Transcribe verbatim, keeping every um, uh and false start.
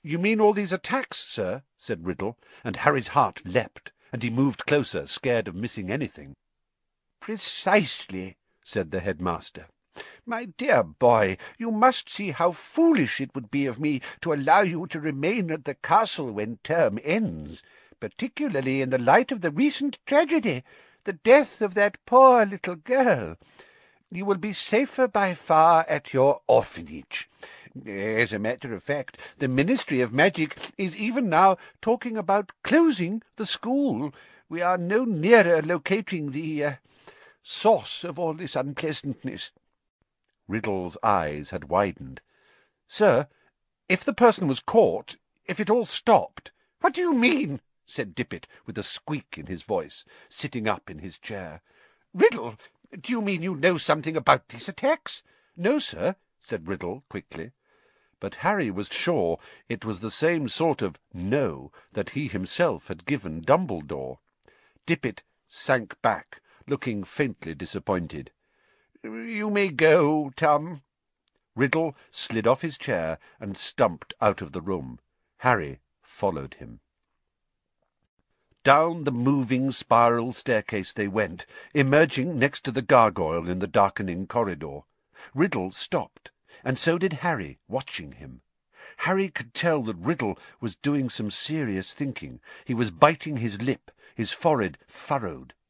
"You mean all these attacks, sir?" said Riddle, and Harry's heart leapt, and he moved closer, scared of missing anything. "Precisely," said the headmaster. "My dear boy, you must see how foolish it would be of me to allow you to remain at the castle when term ends, particularly in the light of the recent tragedy, the death of that poor little girl. You will be safer by far at your orphanage. As a matter of fact, the Ministry of Magic is even now talking about closing the school. We are no nearer locating the uh, source of all this unpleasantness." Riddle's eyes had widened. "Sir, if the person was caught, if it all stopped—" "What do you mean?" said Dippet, with a squeak in his voice, sitting up in his chair. "Riddle, do you mean you know something about these attacks?" "No, sir," said Riddle quickly. But Harry was sure it was the same sort of "no" that he himself had given Dumbledore. Dippet sank back, looking faintly disappointed. "You may go, Tom." Riddle slid off his chair and stumped out of the room. Harry followed him. Down the moving spiral staircase they went, emerging next to the gargoyle in the darkening corridor. Riddle stopped, and so did Harry, watching him. Harry could tell that Riddle was doing some serious thinking. He was biting his lip, his forehead furrowed.